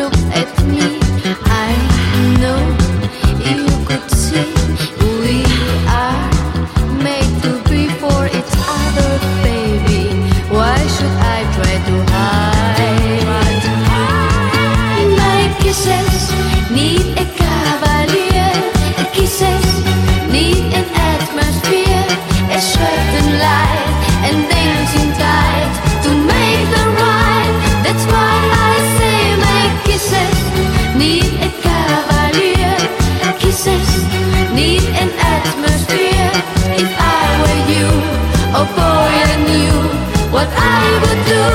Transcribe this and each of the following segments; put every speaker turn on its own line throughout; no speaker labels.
look at me, I know you could see we are made to be for each other, baby. Why should I try to hide? My kisses need a cavalier, kisses need an atmosphere, a certain light and dancing tide to make them right. That's why I say my kisses need a cavalier, kisses need an atmosphere. If I were you, oh boy, I knew what I would do.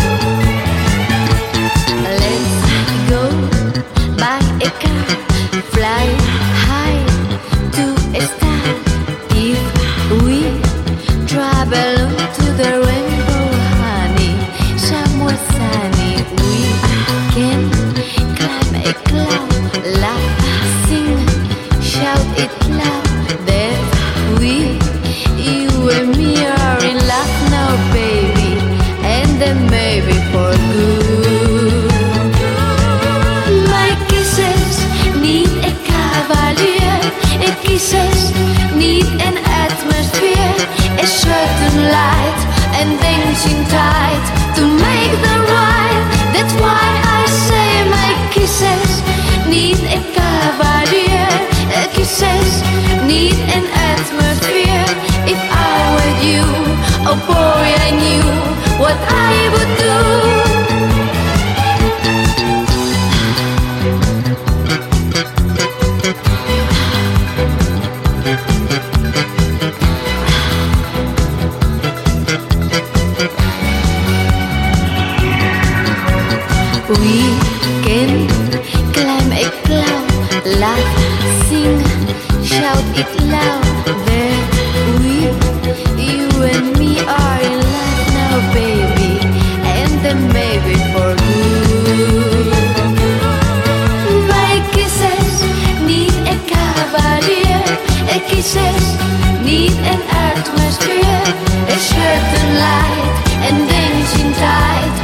Let's go buy a car, fly high to a star. If we travel to the rainbow, honey, somewhere sunny, we can climb a cloud, laugh, sing, shout it loud. That we, you and me, are in love now, baby, and then maybe for good. My kisses need a cavalier, a kisses need an atmosphere, a certain light and dancing tide to make them right. That's why I say my kisses need a cavalier, kisses need an atmosphere. If I were you, oh boy, I knew what I would do. We can climb a cloud, laugh, sing, shout it loud. That we, you and me, are in love now, baby, and then maybe for good. My kisses need a cavalier, a kisses need an atmosphere, a certain light and dancing tide